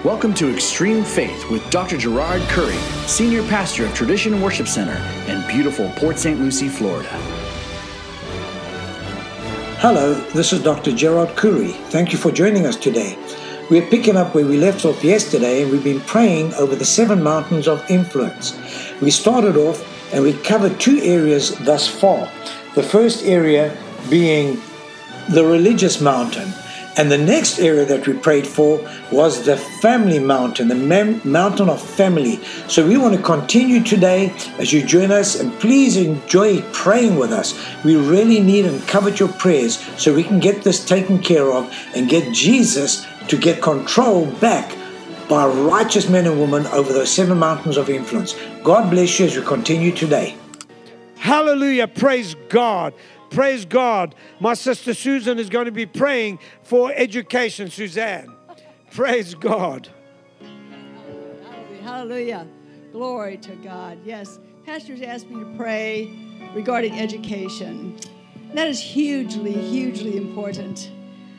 Welcome to Extreme Faith with Dr. Gerard Curry, Senior Pastor of Tradition Worship Center in beautiful Port St. Lucie, Florida. Hello, this is Dr. Gerard Curry. Thank you for joining us today. We're picking up where we left off yesterday, and we've been praying over the 7 mountains of influence. We started off and we covered 2 areas thus far. The first area being the religious mountain. And the next area that we prayed for was the family mountain, the mountain of family. So we want to continue today as you join us, and please enjoy praying with us. We really need and covet your prayers so we can get this taken care of and get Jesus to get control back by righteous men and women over those 7 mountains of influence. God bless you as we continue today. Hallelujah. Praise God. Praise God. My sister Susan is going to be praying for education. Suzanne. Praise God. Hallelujah. Hallelujah. Glory to God. Yes. Pastors asked me to pray regarding education. That is hugely, hugely important.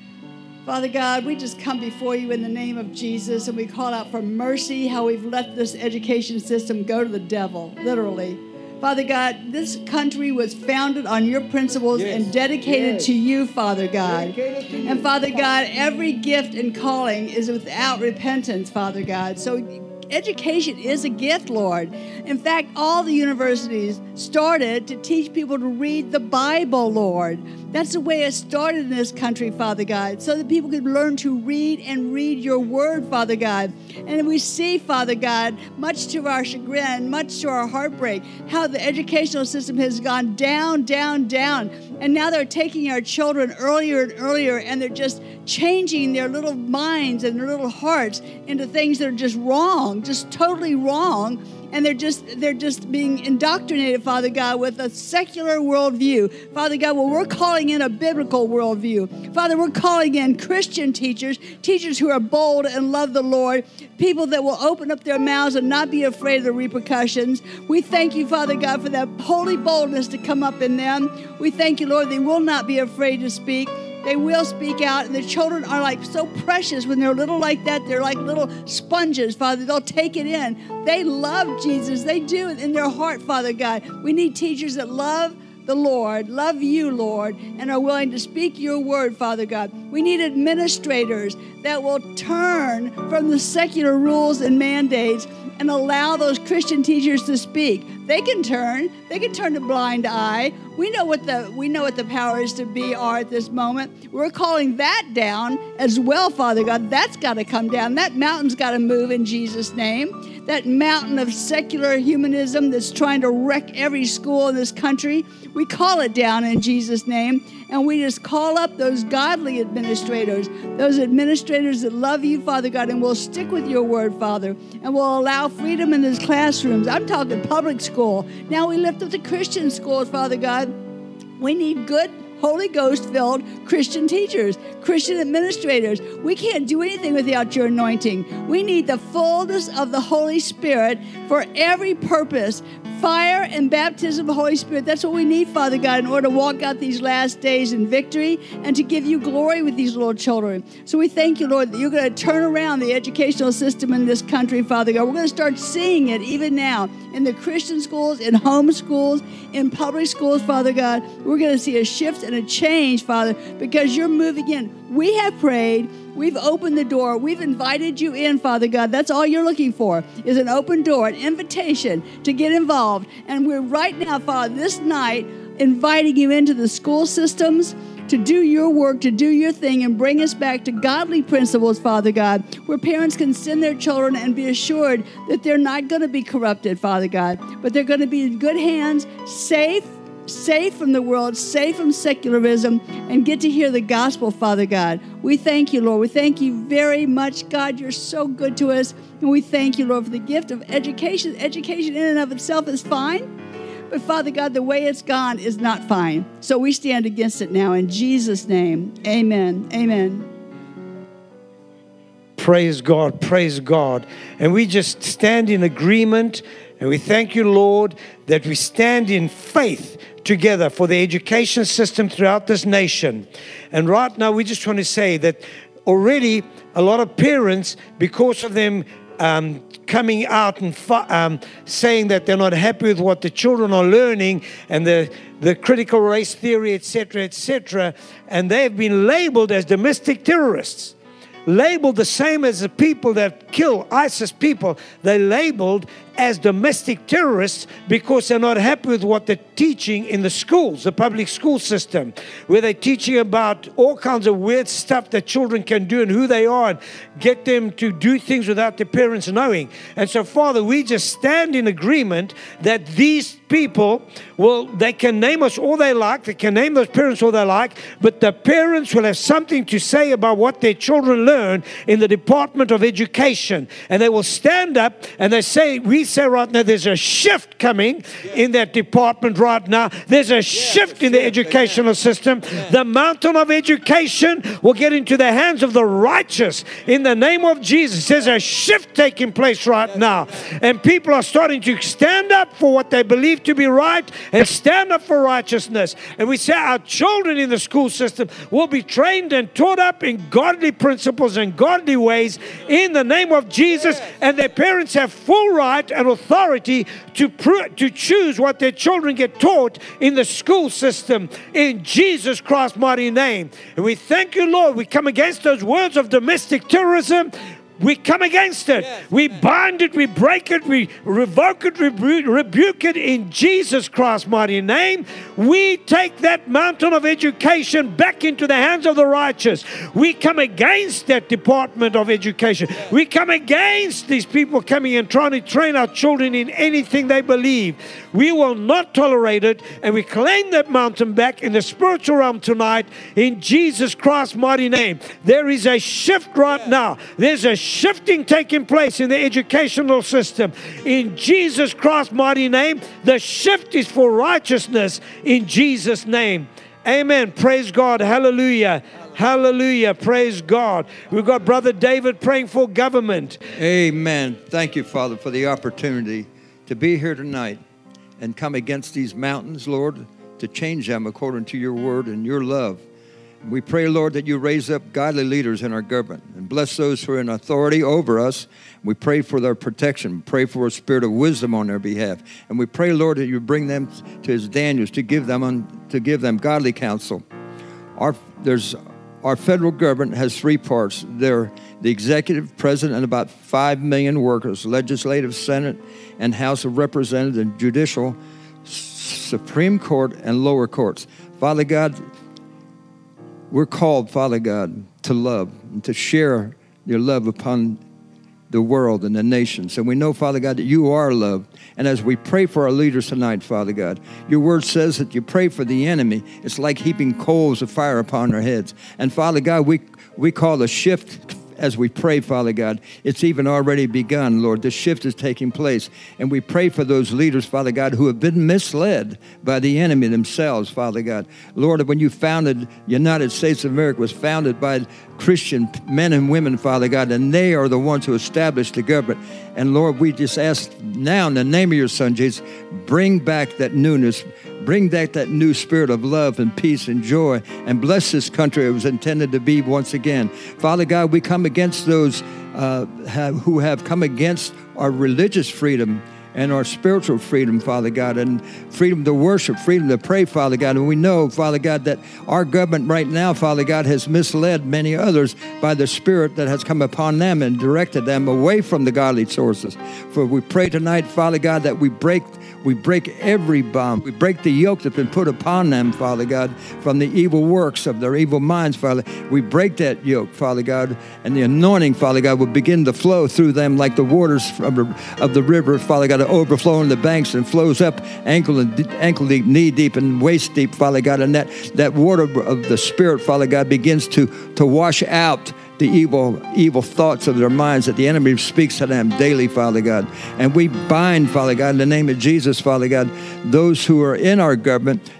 Father God, we just come before you in the name of Jesus, and we call out for mercy how we've let this education system go to the devil, literally. Father God, this country was founded on your principles and dedicated to you, Father God. And Father God, every gift and calling is without repentance, Father God. So education is a gift, Lord. In fact, all the universities started to teach people to read the Bible, Lord. That's the way it started in this country, Father God, so that people could learn to read and read your word, Father God. And we see, Father God, much to our chagrin, much to our heartbreak, how the educational system has gone down, down, down. And now they're taking our children earlier and earlier, and they're just changing their little minds and their little hearts into things that are just wrong, just totally wrong. And they're just being indoctrinated, Father God, with a secular worldview. Father God, well, we're calling in a biblical worldview. Father, we're calling in Christian teachers who are bold and love the Lord, people that will open up their mouths and not be afraid of the repercussions. We thank you, Father God, for that holy boldness to come up in them. We thank you, Lord, they will not be afraid to speak. They will speak out, and the children are like so precious when they're little like that. They're like little sponges, Father. They'll take it in. They love Jesus. They do it in their heart, Father God. We need teachers that love the Lord, love you, Lord, and are willing to speak your word, Father God. We need administrators that will turn from the secular rules and mandates and allow those Christian teachers to speak. They can turn a blind eye. We know what the powers to be are at this moment. We're calling that down as well, Father God. That's got to come down. That mountain's got to move in Jesus' name. That mountain of secular humanism that's trying to wreck every school in this country, we call it down in Jesus' name. And we just call up those godly administrators, those administrators that love you, Father God, and will stick with your word, Father, and will allow freedom in those classrooms. I'm talking public school. Now we lift up the Christian schools, Father God. We need good, Holy Ghost-filled Christian teachers, Christian administrators. We can't do anything without your anointing. We need the fullness of the Holy Spirit for every purpose. Fire and baptism of the Holy Spirit. That's what we need, Father God, in order to walk out these last days in victory and to give you glory with these little children. So we thank you, Lord, that you're going to turn around the educational system in this country, Father God. We're going to start seeing it even now in the Christian schools, in home schools, in public schools, Father God. We're going to see a shift and a change, Father, because you're moving in. We have prayed. We've opened the door. We've invited you in, Father God. That's all you're looking for is an open door, an invitation to get involved. And we're right now, Father, this night, inviting you into the school systems to do your work, to do your thing, and bring us back to godly principles, Father God, where parents can send their children and be assured that they're not going to be corrupted, Father God, but they're going to be in good hands, safe from the world, safe from secularism, and get to hear the gospel, Father God. We thank you, Lord. We thank you very much, God. You're so good to us. And we thank you, Lord, for the gift of education. Education in and of itself is fine. But, Father God, the way it's gone is not fine. So we stand against it now in Jesus' name. Amen. Amen. Praise God. Praise God. And we just stand in agreement. And we thank you, Lord, that we stand in faith together for the education system throughout this nation. And right now, we just want to say that already a lot of parents, because of them coming out and saying that they're not happy with what the children are learning, and the critical race theory, etc., and they've been labeled as domestic terrorists. Labeled the same as the people that kill ISIS people. They're labeled as domestic terrorists because they're not happy with what they're teaching in the schools, the public school system, where they're teaching about all kinds of weird stuff that children can do and who they are, and get them to do things without their parents knowing. And so, Father, we just stand in agreement that these people, well, they can name us all they like, they can name those parents all they like, but the parents will have something to say about what their children learn in the Department of Education. And they will stand up and we say right now, there's a shift coming in that department right now. There's a shift in the educational system. The mountain of education will get into the hands of the righteous in the name of Jesus. There's a shift taking place right now. And people are starting to stand up for what they believe to be right and stand up for righteousness. And we say our children in the school system will be trained and taught up in godly principles and godly ways in the name of Jesus. And their parents have full right and authority to choose what their children get taught in the school system in Jesus Christ's mighty name. And we thank you, Lord. We come against those words of domestic terrorism. We come against it. We bind it. We break it. We revoke it. Rebuke it in Jesus Christ's mighty name. We take that mountain of education back into the hands of the righteous. We come against that Department of Education. We come against these people coming and trying to train our children in anything they believe. We will not tolerate it, and we claim that mountain back in the spiritual realm tonight in Jesus Christ's mighty name. There is a shift right now. There's a shifting taking place in the educational system. In Jesus Christ's mighty name, the shift is for righteousness in Jesus' name. Amen. Praise God. Hallelujah. Hallelujah. Praise God. We've got Brother David praying for government. Amen. Thank you, Father, for the opportunity to be here tonight and come against these mountains, Lord, to change them according to your word and your love. We pray, Lord, that you raise up godly leaders in our government and bless those who are in authority over us. We pray for their protection. We pray for a spirit of wisdom on their behalf. And we pray, Lord, that you bring them to his Daniels to give them godly counsel. Our federal government has three parts. They're the executive, president, and about 5 million workers, legislative, Senate, and House of Representatives, and judicial, Supreme Court, and lower courts. Father God, we're called, Father God, to love and to share your love upon the world and the nations. And we know, Father God, that you are love. And as we pray for our leaders tonight, Father God, your word says that you pray for the enemy. It's like heaping coals of fire upon their heads. And Father God, we call a shift as we pray, Father God. It's even already begun, Lord. The shift is taking place. And we pray for those leaders, Father God, who have been misled by the enemy themselves, Father God. Lord, when you founded United States of America, was founded by Christian men and women, Father God, and they are the ones who established the government. And Lord, we just ask now in the name of your Son, Jesus, bring back that newness, bring back that new spirit of love and peace and joy, and bless this country it was intended to be once again. Father God, we come against those who have come against our religious freedom and our spiritual freedom, Father God, and freedom to worship, freedom to pray, Father God. And we know, Father God, that our government right now, Father God, has misled many others by the Spirit that has come upon them and directed them away from the godly sources. For we pray tonight, Father God, that we break every bond. We break the yoke that's been put upon them, Father God, from the evil works of their evil minds, Father. We break that yoke, Father God, and the anointing, Father God, will begin to flow through them like the waters of the river, Father God, that overflow in the banks and flows up ankle deep, knee deep, and waist deep, Father God, and that water of the Spirit, Father God, begins to wash out the evil thoughts of their minds that the enemy speaks to them daily, Father God. And we bind, Father God, in the name of Jesus, Father God, those who are in our government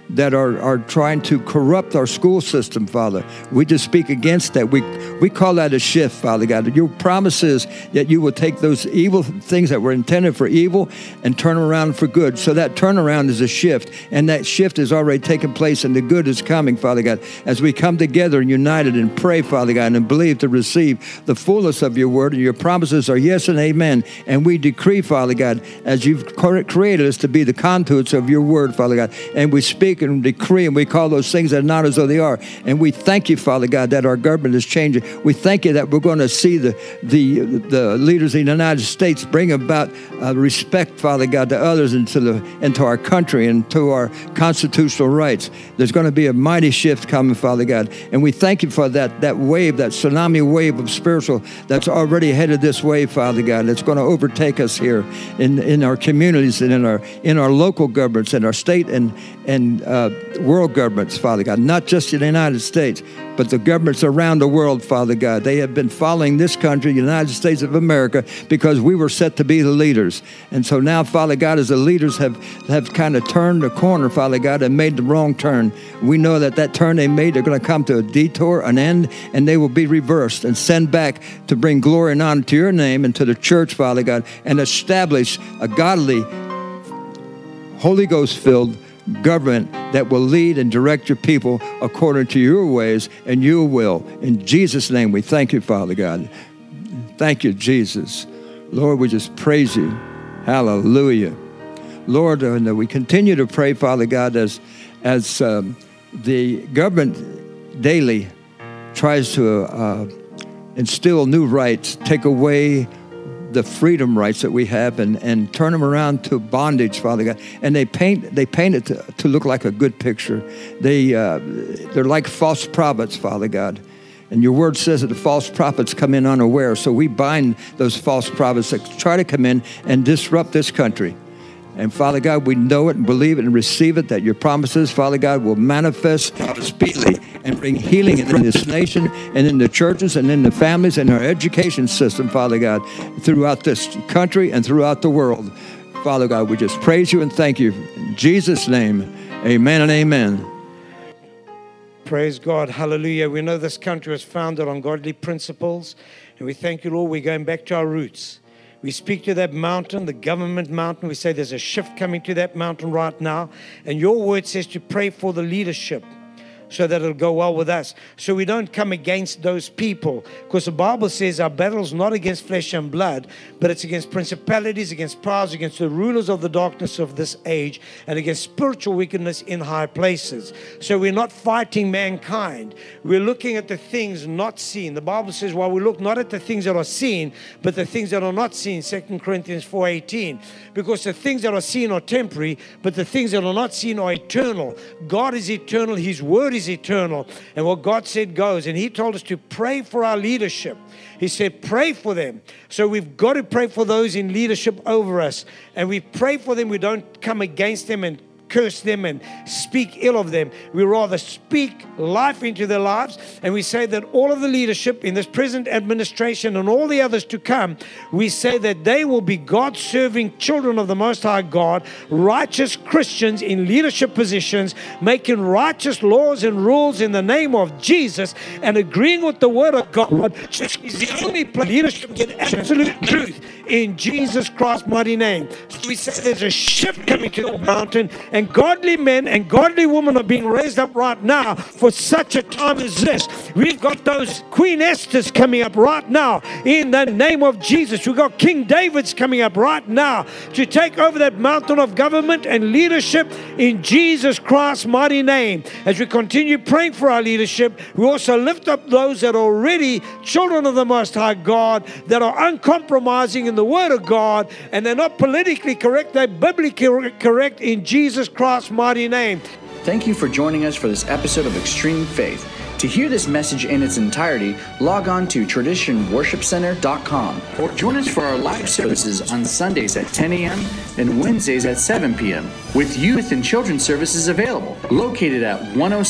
that are trying to corrupt our school system, Father. We just speak against that. We call that a shift, Father God. Your promise is that you will take those evil things that were intended for evil and turn them around for good. So that turnaround is a shift, and that shift has already taken place, and the good is coming, Father God, as we come together and united and pray, Father God, and believe to receive the fullness of your word. And your promises are yes and amen. And we decree, Father God, as you've created us to be the conduits of your word, Father God, and we speak and decree, and we call those things that are not as though they are. And we thank you, Father God, that our government is changing. We thank you that we're going to see the leaders in the United States bring about respect, Father God, to others and to our country and to our constitutional rights. There's going to be a mighty shift coming, Father God. And we thank you for that wave, that tsunami wave of spiritual that's already headed this way, Father God. That's going to overtake us here in our communities and in our local governments and our state and world governments, Father God. Not just in the United States, but the governments around the world, Father God. They have been following this country, the United States of America, because we were set to be the leaders. And so now, Father God, as the leaders have kind of turned the corner, Father God, and made the wrong turn, we know that turn they made, they're going to come to a detour, an end, and they will be reversed and sent back to bring glory and honor to your name and to the church, Father God, and establish a godly, Holy Ghost-filled government that will lead and direct your people according to your ways and your will. In Jesus' name, we thank you, Father God. Thank you, Jesus. Lord, we just praise you. Hallelujah. Lord, we continue to pray, Father God, as the government daily tries to instill new rights, take away the freedom rights that we have and turn them around to bondage, Father God. And they paint it to look like a good picture. They're like false prophets, Father God. And your word says that the false prophets come in unaware. So we bind those false prophets that try to come in and disrupt this country. And Father God, we know it and believe it and receive it, that your promises, Father God, will manifest speedily and bring healing in this nation and in the churches and in the families and our education system, Father God, throughout this country and throughout the world. Father God, we just praise you and thank you. In Jesus' name, amen and amen. Praise God. Hallelujah. We know this country was founded on godly principles, and we thank you, Lord. We're going back to our roots. We speak to that mountain, the government mountain. We say there's a shift coming to that mountain right now. And your word says to pray for the leadership so that it'll go well with us. So we don't come against those people, because the Bible says our battle's not against flesh and blood, but it's against principalities, against powers, against the rulers of the darkness of this age, and against spiritual wickedness in high places. So we're not fighting mankind. We're looking at the things not seen. The Bible says, while we look not at the things that are seen, but the things that are not seen, 2 Corinthians 4:18. Because the things that are seen are temporary, but the things that are not seen are eternal. God is eternal. His word is eternal, and what God said goes. And he told us to pray for our leadership. He said pray for them. So we've got to pray for those in leadership over us, and we pray for them. We don't come against them and curse them and speak ill of them. We rather speak life into their lives, and we say that all of the leadership in this present administration and all the others to come, we say that they will be God-serving children of the Most High God, righteous Christians in leadership positions, making righteous laws and rules in the name of Jesus and agreeing with the Word of God. Church is the only place leadership get absolute truth in Jesus Christ's mighty name. So we say there's a shift coming to the mountain, and godly men and godly women are being raised up right now for such a time as this. We've got those Queen Esthers coming up right now in the name of Jesus. We've got King David's coming up right now to take over that mountain of government and leadership in Jesus Christ's mighty name. As we continue praying for our leadership, we also lift up those that are already children of the Most High God, that are uncompromising in the Word of God, and they're not politically correct, they're biblically correct in Jesus Christ's mighty name. Thank you for joining us for this episode of Extreme Faith. To hear this message in its entirety, log on to traditionworshipcenter.com or join us for our live services on Sundays at 10 a.m. and Wednesdays at 7 p.m. with youth and children's services available. Located at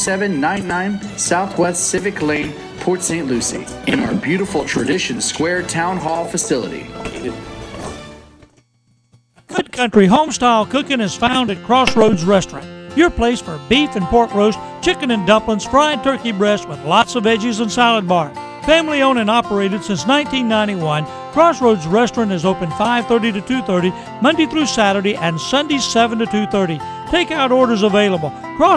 10799 Southwest Civic Lane, Port St. Lucie, in our beautiful Tradition Square Town Hall facility. Good Country Homestyle Cooking is found at Crossroads Restaurant. your place for beef and pork roast, chicken and dumplings, fried turkey breast with lots of veggies and salad bar. Family owned and operated since 1991, Crossroads Restaurant is open 5:30 to 2:30, Monday through Saturday, and Sundays 7 to 2:30. Takeout orders available.